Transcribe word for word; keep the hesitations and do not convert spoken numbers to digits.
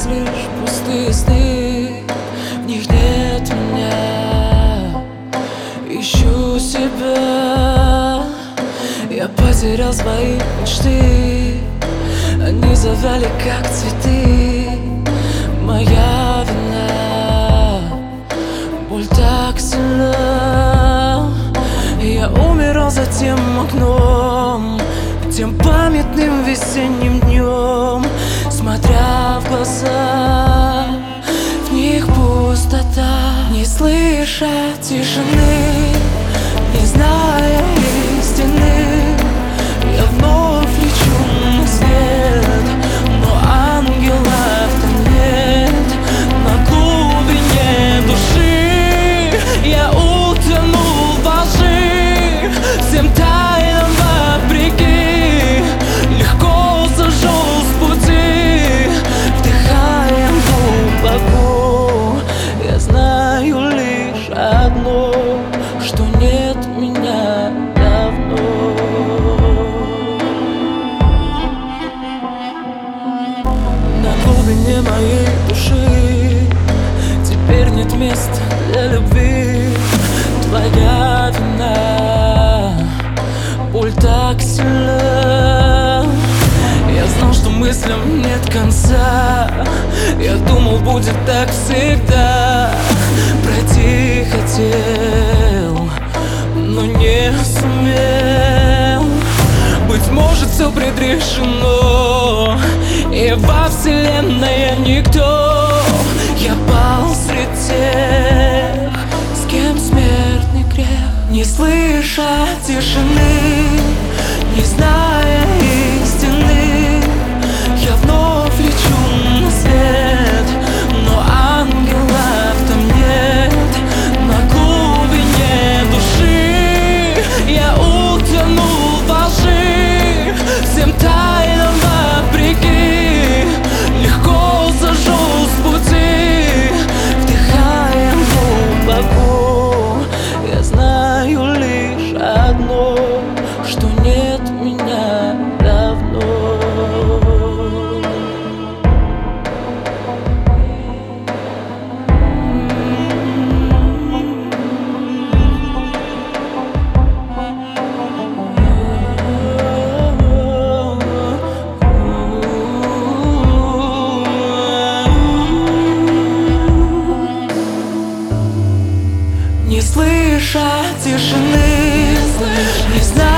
лишь пустые сны, в них нет меня. Ищу себя, я потерял свои мечты, они завяли как цветы. Моя вина, боль так сильна. Я умирал за тем окном, тем памятным весенним днем, смотря в глаза, в них пустота. Не слыша тишины, не зная истины, я вновь лечу на свет, но ангелов-то нет. На глубине души я утонул во лжи, всем тайнам вопреки легко сошел с пути. Вдыхаем глубоко, я знаю лишь одно, что нет меня давно. На глубине моей души теперь нет места для любви. Твоя вина, боль так сильна. Я знал, что мыслям нет конца, я думал, будет так всегда. Пройти хотел, но не сумел. Быть может, все предрешено, и во вселенной я никто. Я пал среди тех, с кем смертный грех. Не слыша тишины, не зная истины, я вновь лечу на свет, но ангелов там нет. На глубине души я утонул во лжи, всем тайнам вопреки легко сошел с пути. Вдыхаем глубоко, я знаю лишь одно, что нет меня давно. Не слыша тишины, не зная